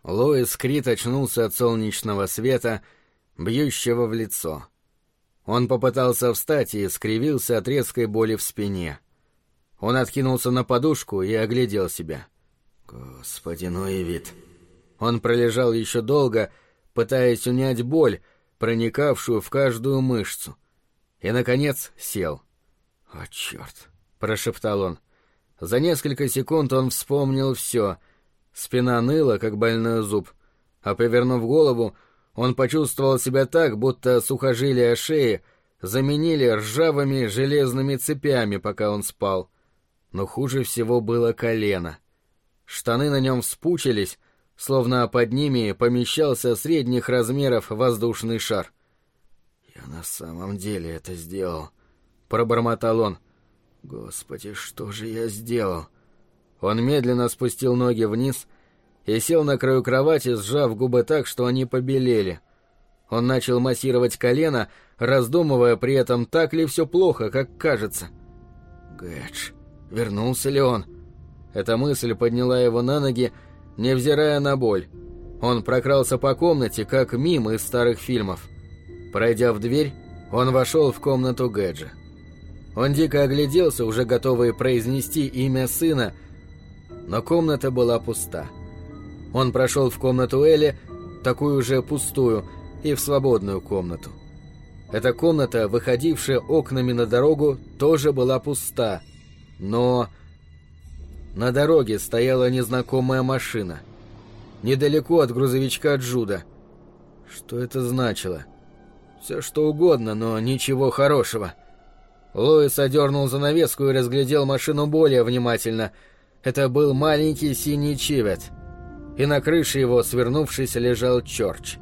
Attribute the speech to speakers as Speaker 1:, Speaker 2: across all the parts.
Speaker 1: Лоис Крид очнулся от солнечного света, бьющего в лицо. Он попытался встать и скривился от резкой боли в спине. Он откинулся на подушку и оглядел себя. Господи, ну и вид. Он пролежал еще долго, пытаясь унять боль, проникавшую в каждую мышцу. И, наконец, сел. «О, черт!» — прошептал он. За несколько секунд он вспомнил все. Спина ныла, как больной зуб. А повернув голову, он почувствовал себя так, будто сухожилия шеи заменили ржавыми железными цепями, пока он спал. Но хуже всего было колено. Штаны на нем вспучились, словно под ними помещался средних размеров воздушный шар. «Я на самом деле это сделал», — пробормотал он. «Господи, что же я сделал?» Он медленно спустил ноги вниз и сел на краю кровати, сжав губы так, что они побелели. Он начал массировать колено, раздумывая при этом, так ли все плохо, как кажется. Гэдж, вернулся ли он? Эта мысль подняла его на ноги, невзирая на боль. Он прокрался по комнате, как мим из старых фильмов. Пройдя в дверь, он вошел в комнату Гэджа. Он дико огляделся, уже готовый произнести имя сына, но комната была пуста. Он прошел в комнату Элли, такую же пустую, и в свободную комнату. Эта комната, выходившая окнами на дорогу, тоже была пуста, но на дороге стояла незнакомая машина. Недалеко от грузовичка Джуда. Что это значило? Все что угодно, но ничего хорошего. Лоис одернул занавеску и разглядел машину более внимательно. Это был маленький синий Чивет. И на крыше его, свернувшись, лежал Чорч.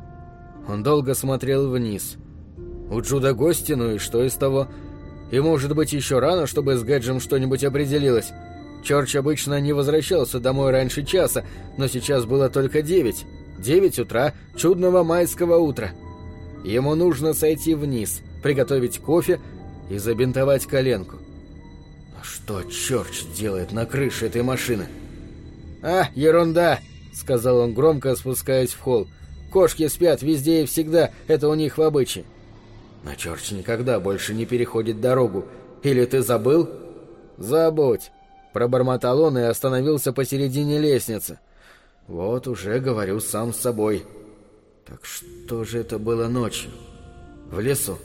Speaker 1: Он долго смотрел вниз. У Джуда гости, ну и что из того? И может быть еще рано, чтобы с Гэджем что-нибудь определилось. Чорч обычно не возвращался домой раньше часа, но сейчас было только 9. 9 утра чудного майского утра. Ему нужно сойти вниз, приготовить кофе и забинтовать коленку. Но что Чорч делает на крыше этой машины? «А, ерунда!» — сказал он громко, спускаясь в холл. «Кошки спят везде и всегда, это у них в обычае». «Но Чорч никогда больше не переходит дорогу. Или ты забыл?» «Забудь!» — пробормотал он и остановился посередине лестницы. «Вот уже говорю сам с собой. Так что же это было ночью? В лесу?»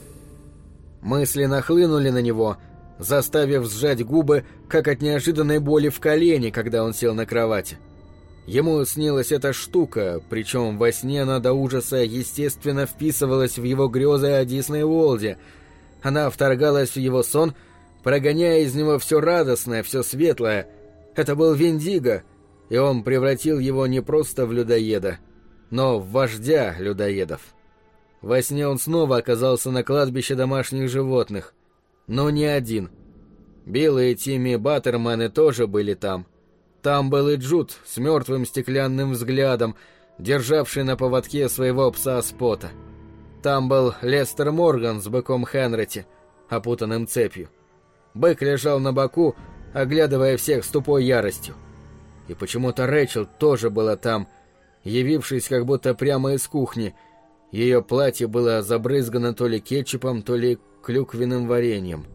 Speaker 1: Мысли нахлынули на него, заставив сжать губы, как от неожиданной боли в колене, когда он сел на кровати. Ему снилась эта штука, причем во сне она до ужаса естественно вписывалась в его грезы о Дисней Уорлде. Она вторгалась в его сон, прогоняя из него все радостное, все светлое. Это был Виндиго, и он превратил его не просто в людоеда, но в вождя людоедов. Во сне он снова оказался на кладбище домашних животных. Но не один. Билл и Тимми Баттерманы тоже были там. Там был и Джуд с мертвым стеклянным взглядом, державший на поводке своего пса Спота. Там был Лестер Морган с быком Хенрити, опутанным цепью. Бык лежал на боку, оглядывая всех с тупой яростью. И почему-то Рэйчел тоже была там, явившись как будто прямо из кухни. Ее платье было забрызгано то ли кетчупом, то ли клюквенным вареньем.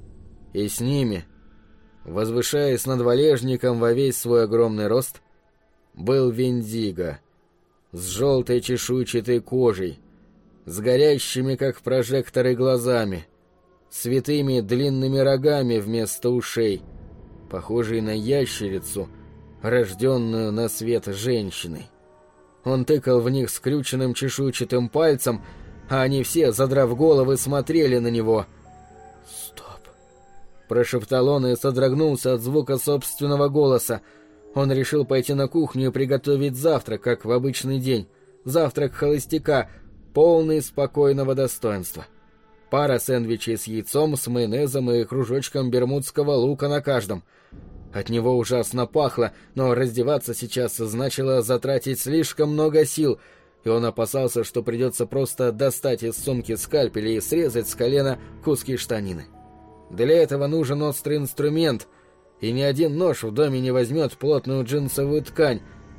Speaker 1: И с ними, возвышаясь над валежником во весь свой огромный рост, был Виндиго с желтой чешуйчатой кожей, с горящими, как прожекторы, глазами, с витыми длинными рогами вместо ушей, похожей на ящерицу, рожденную на свет женщиной. Он тыкал в них скрюченным чешуйчатым пальцем, а они все, задрав головы, смотрели на него. «Стоп!» — прошептал он и содрогнулся от звука собственного голоса. Он решил пойти на кухню и приготовить завтрак, как в обычный день. Завтрак холостяка, полный спокойного достоинства. Пара сэндвичей с яйцом, с майонезом и кружочком бермудского лука на каждом. От него ужасно пахло, но раздеваться сейчас значило затратить слишком много сил, и он опасался, что придется просто достать из сумки скальпель и срезать с колена куски штанины. Для этого нужен острый инструмент, и ни один нож в доме не возьмет плотную джинсовую ткань,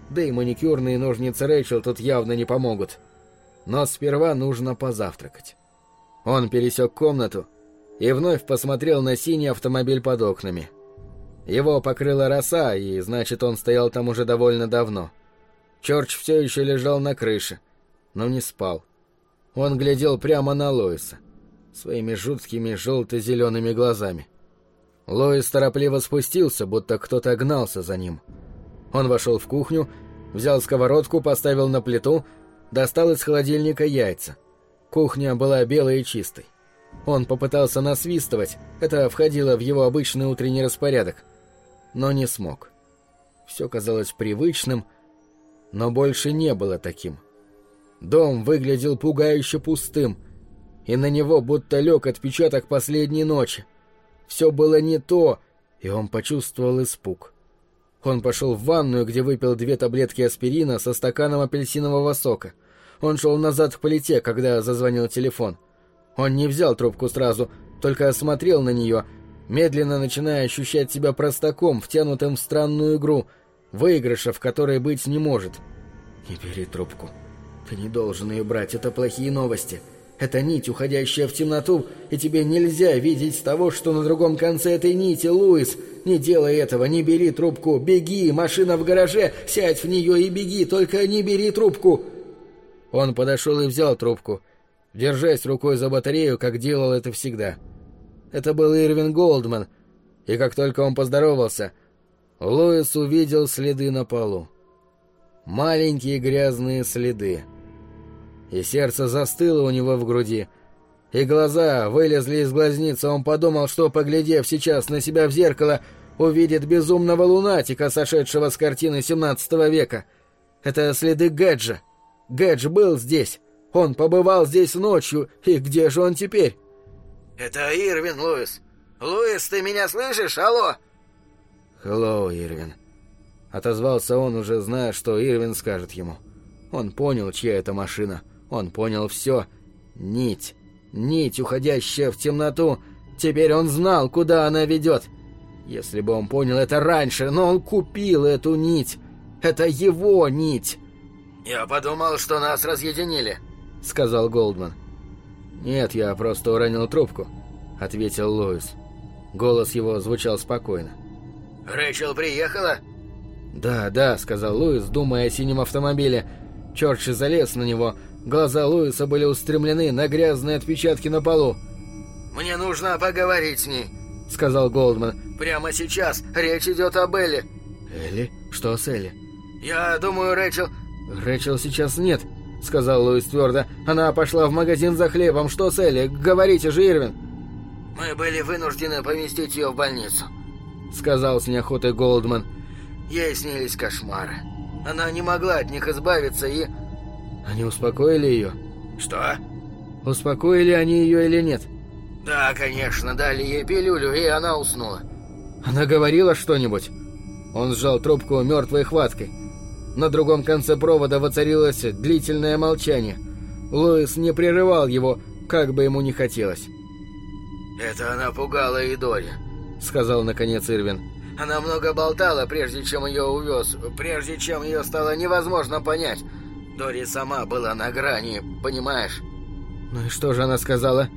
Speaker 1: Да и маникюрные ножницы Рэйчел тут явно не помогут. Но сперва нужно позавтракать. Он пересек комнату и вновь посмотрел на синий автомобиль под окнами. Его покрыла роса, и значит, он стоял там уже довольно давно. Чёрч все еще лежал на крыше, но не спал. Он глядел прямо на Лоиса своими жуткими желто-зелеными глазами. Лоис торопливо спустился, будто кто-то гнался за ним. Он вошел в кухню, взял сковородку, поставил на плиту, достал из холодильника яйца. Кухня была белой и чистой. Он попытался насвистывать, это входило в его обычный утренний распорядок, но не смог. Все казалось привычным, но больше не было таким. Дом выглядел пугающе пустым, и на него будто лег отпечаток последней ночи. Все было не то, и он почувствовал испуг. Он пошел в ванную, где выпил 2 таблетки аспирина со стаканом апельсинового сока. Он шел назад к плите, когда зазвонил телефон. Он не взял трубку сразу, только осмотрел на нее, медленно начиная ощущать себя простаком, втянутым в странную игру, выигрыша в которой быть не может. «Не бери трубку. Ты не должен ее брать, это плохие новости. Это нить, уходящая в темноту, и тебе нельзя видеть того, что на другом конце этой нити, Луис. Не делай этого, не бери трубку, беги, машина в гараже, сядь в нее и беги, только не бери трубку». Он подошел и взял трубку, держась рукой за батарею, как делал это всегда. Это был Ирвин Голдман, и как только он поздоровался, Луис увидел следы на полу. Маленькие грязные следы. И сердце застыло у него в груди, и глаза вылезли из глазницы. Он подумал, что, поглядев сейчас на себя в зеркало, увидит безумного лунатика, сошедшего с картины 17 века. Это следы Гэджа. Гэдж был здесь. Он побывал здесь ночью, и где же он теперь?
Speaker 2: «Это Ирвин, Луис. Луис, ты меня слышишь? Алло!»
Speaker 1: «Хеллоу, Ирвин», — отозвался он, уже зная, что Ирвин скажет ему. Он понял, чья это машина. Он понял все. Нить, уходящая в темноту. Теперь он знал, куда она ведет. Если бы он понял это раньше, но он купил эту нить. Это его нить.
Speaker 2: «Я подумал, что нас разъединили»,
Speaker 1: — сказал Голдман. «Нет, я просто уронил трубку», — ответил Луис. Голос его звучал спокойно.
Speaker 2: «Рэйчел приехала?»
Speaker 1: «Да», — сказал Луис, думая о синем автомобиле. Чёрч залез на него. Глаза Луиса были устремлены на грязные отпечатки на полу.
Speaker 2: «Мне нужно поговорить с ней»,
Speaker 1: — сказал Голдман.
Speaker 2: «Прямо сейчас. Речь идет об Элли».
Speaker 1: «Элли? Что с Элли?»
Speaker 2: «Я думаю, Рэйчел...»
Speaker 1: «Рэйчел сейчас нет», — сказал Луис твердо. «Она пошла в магазин за хлебом. Что с Элли? Говорите же, Ирвин».
Speaker 2: «Мы были вынуждены поместить ее в больницу»,
Speaker 1: — сказал с неохотой Голдман.
Speaker 2: «Ей снились кошмары. Она не могла от них избавиться и...»
Speaker 1: «Они успокоили ее?»
Speaker 2: «Что?»
Speaker 1: «Успокоили они ее или нет?»
Speaker 2: «Да, конечно, дали ей пилюлю, и она уснула».
Speaker 1: «Она говорила что-нибудь?» Он сжал трубку мертвой хваткой. На другом конце провода воцарилось длительное молчание. Луис не прерывал его, как бы ему ни хотелось.
Speaker 2: «Это она пугала и Дори»,
Speaker 1: — сказал наконец Ирвин.
Speaker 2: «Она много болтала, прежде чем ее увез, прежде чем ее стало невозможно понять. Дори сама была на грани, понимаешь?»
Speaker 1: «Ну и что же она сказала?»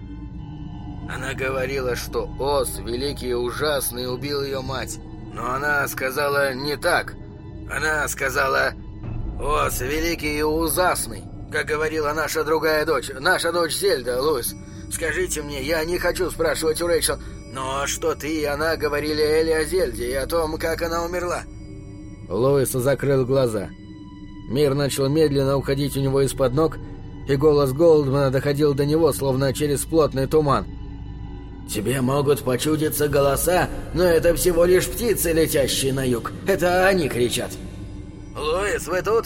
Speaker 2: «Она говорила, что Оз, великий и ужасный, убил ее мать. Но она сказала не так. Она сказала: Оз, великий и ужасный, как говорила наша другая дочь, наша дочь Зельда, Луис. Скажите мне, я не хочу спрашивать у Рэйчел, но что ты и она говорили Элли о Зельде и о том, как она умерла?»
Speaker 1: Луис закрыл глаза. Мир начал медленно уходить у него из-под ног, и голос Голдмана доходил до него, словно через плотный туман.
Speaker 2: «Тебе могут почудиться голоса, но это всего лишь птицы, летящие на юг. Это они кричат». «Луис, вы тут?»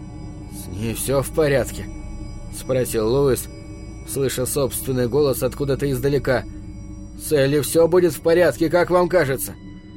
Speaker 1: «С ней все в порядке?» — спросил Луис, слыша собственный голос откуда-то издалека. «С Элли все будет в порядке, как вам кажется?»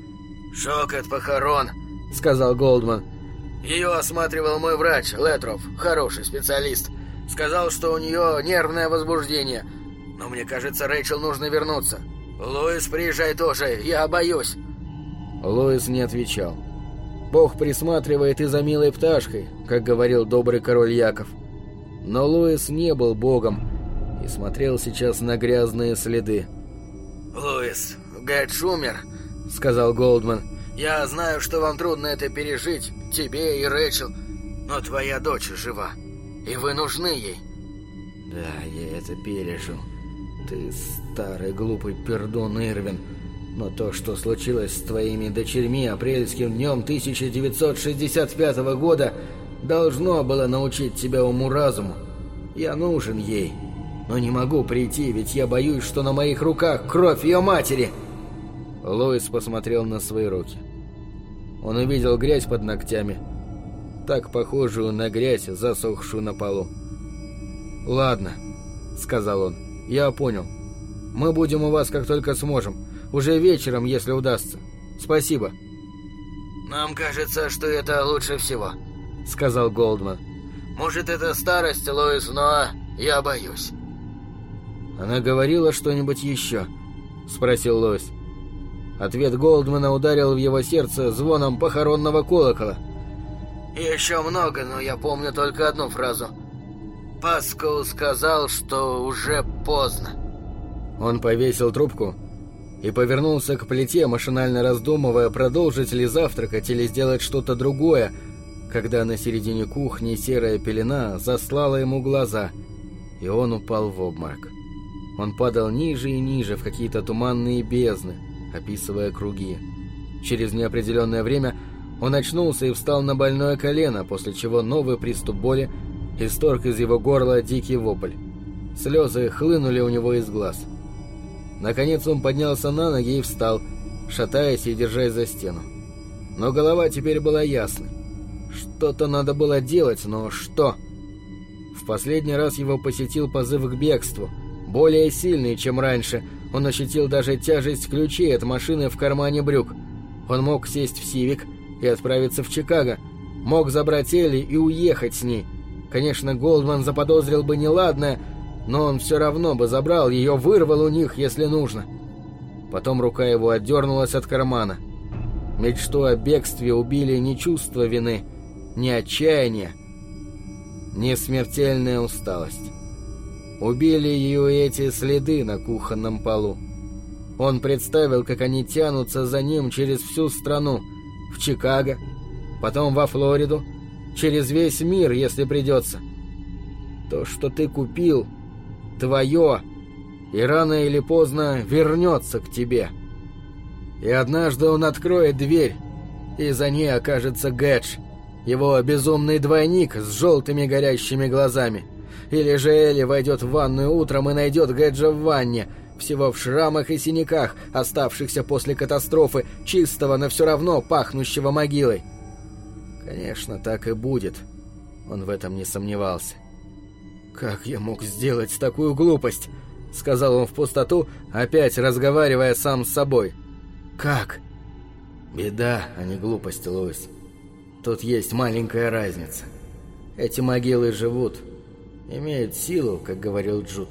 Speaker 2: «Шок от похорон»,
Speaker 1: — сказал Голдман.
Speaker 2: «Ее осматривал мой врач, Летров, хороший специалист. Сказал, что у нее нервное возбуждение. Но мне кажется, Рэйчел нужно вернуться. Луис, приезжай тоже, я боюсь».
Speaker 1: Луис не отвечал. Бог присматривает и за милой пташкой, как говорил добрый король Яков. Но Луис не был богом и смотрел сейчас на грязные следы.
Speaker 2: «Луис, Гэдж умер»,
Speaker 1: — сказал Голдман.
Speaker 2: «Я знаю, что вам трудно это пережить, тебе и Рэйчел, но твоя дочь жива, и вы нужны ей».
Speaker 1: «Да, я это пережил. Ты старый глупый пердун, Ирвин. Но то, что случилось с твоими дочерьми апрельским днем 1965 года, должно было научить тебя уму-разуму. Я нужен ей, но не могу прийти, ведь я боюсь, что на моих руках кровь ее матери». Луис посмотрел на свои руки. Он увидел грязь под ногтями, так похожую на грязь, засохшую на полу. «Ладно», — сказал он, — «я понял. Мы будем у вас как только сможем. Уже вечером, если удастся. Спасибо».
Speaker 2: «Нам кажется, что это лучше всего»,
Speaker 1: — сказал Голдман.
Speaker 2: «Может, это старость, Луис, но я боюсь».
Speaker 1: «Она говорила что-нибудь еще?» — спросил Луис. Ответ Голдмана ударил в его сердце звоном похоронного колокола.
Speaker 2: «Еще много, но я помню только одну фразу. Паскал сказал, что уже поздно».
Speaker 1: Он повесил трубку и повернулся к плите, машинально раздумывая, продолжить ли завтракать или сделать что-то другое, когда на середине кухни серая пелена заслала ему глаза, и он упал в обморок. Он падал ниже и ниже в какие-то туманные бездны, описывая круги. Через неопределенное время он очнулся и встал на больное колено, после чего новый приступ боли исторг из его горла дикий вопль. Слезы хлынули у него из глаз. Наконец он поднялся на ноги и встал, шатаясь и держась за стену. Но голова теперь была ясной. Что-то надо было делать, но что? В последний раз его посетил позыв к бегству, более сильный, чем раньше. Он ощутил даже тяжесть ключей от машины в кармане брюк. Он мог сесть в Сивик и отправиться в Чикаго, мог забрать Элли и уехать с ней. Конечно, Голдман заподозрил бы неладное, но он все равно бы забрал ее, вырвал у них, если нужно. Потом рука его отдернулась от кармана. Мечту о бегстве убили не чувство вины, не отчаяние, не смертельная усталость. Убили ее эти следы на кухонном полу. Он представил, как они тянутся за ним через всю страну, в Чикаго, потом во Флориду, через весь мир, если придется. То, что ты купил, твое, и рано или поздно вернется к тебе. И однажды он откроет дверь, и за ней окажется Гэдж, его безумный двойник с желтыми горящими глазами. Или же Элли войдет в ванную утром и найдет Гэджа в ванне, всего в шрамах и синяках, оставшихся после катастрофы, чистого, но все равно пахнущего могилой. Конечно, так и будет. Он в этом не сомневался. «Как я мог сделать такую глупость?» — сказал он в пустоту, опять разговаривая сам с собой. «Как?» «Беда, а не глупость, Луис. Тут есть маленькая разница. Эти могилы живут, имеют силу, как говорил Джуд.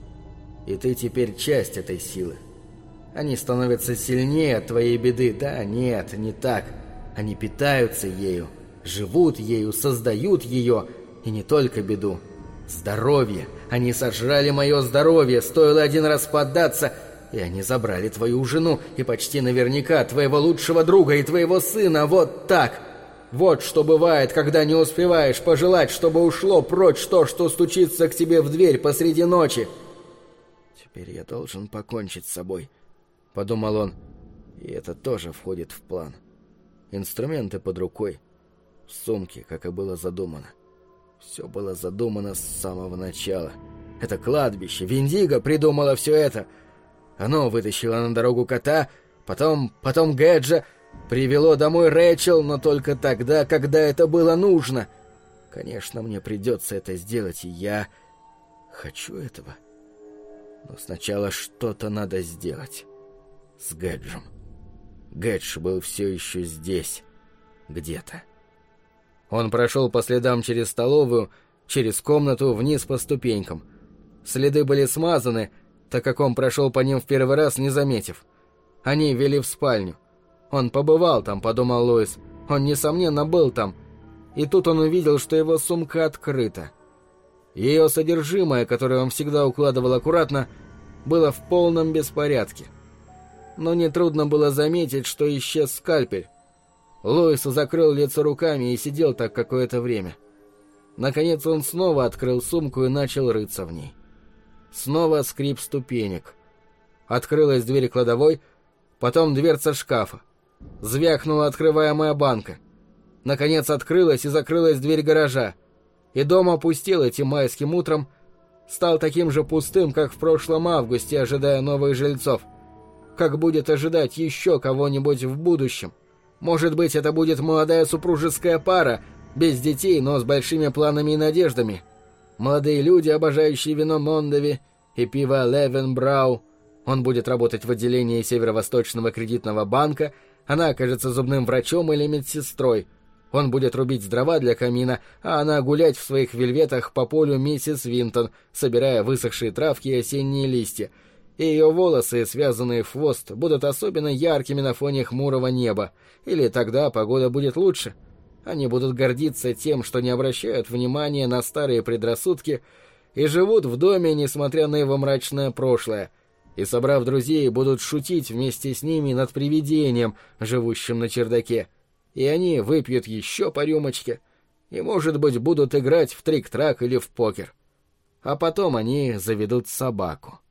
Speaker 1: И ты теперь часть этой силы. Они становятся сильнее от твоей беды. Да, нет, не так. Они питаются ею, живут ею, создают ее. И не только беду. Здоровье. Они сожрали мое здоровье. Стоило один раз поддаться, и они забрали твою жену, и почти наверняка твоего лучшего друга и твоего сына. Вот так. Вот что бывает, когда не успеваешь пожелать, чтобы ушло прочь то, что стучится к тебе в дверь посреди ночи. «Теперь я должен покончить с собой», — подумал он. И это тоже входит в план. Инструменты под рукой, в сумке, как и было задумано. Все было задумано с самого начала. Это кладбище, Виндиго придумала все это. Оно вытащило на дорогу кота, потом Гэджа, привело домой Рэйчел, но только тогда, когда это было нужно. Конечно, мне придется это сделать, и я хочу этого. Но сначала что-то надо сделать. С Гэджем. Гэдж был все еще здесь. Где-то. Он прошел по следам через столовую, через комнату, вниз по ступенькам. Следы были смазаны, так как он прошел по ним в первый раз, не заметив. Они вели в спальню. Он побывал там, подумал Луис. Он, несомненно, был там. И тут он увидел, что его сумка открыта. Ее содержимое, которое он всегда укладывал аккуратно, было в полном беспорядке. Но нетрудно было заметить, что исчез скальпель. Луис закрыл лицо руками и сидел так какое-то время. Наконец он снова открыл сумку и начал рыться в ней. Снова скрип ступенек. Открылась дверь кладовой, потом дверца шкафа. Звякнула открываемая банка. Наконец открылась и закрылась дверь гаража. И дом опустел этим майским утром, стал таким же пустым, как в прошлом августе, ожидая новых жильцов. Как будет ожидать еще кого-нибудь в будущем. Может быть, это будет молодая супружеская пара, без детей, но с большими планами и надеждами. Молодые люди, обожающие вино Мондови и пиво Левенбрау. Он будет работать в отделении Северо-Восточного кредитного банка, она окажется зубным врачом или медсестрой. Он будет рубить дрова для камина, а она гулять в своих вельветах по полю миссис Винтон, собирая высохшие травки и осенние листья. И ее волосы, связанные в хвост, будут особенно яркими на фоне хмурого неба. Или тогда погода будет лучше. Они будут гордиться тем, что не обращают внимания на старые предрассудки и живут в доме, несмотря на его мрачное прошлое. И, собрав друзей, будут шутить вместе с ними над привидением, живущим на чердаке. И они выпьют еще по рюмочке и, может быть, будут играть в трик-трак или в покер. А потом они заведут собаку.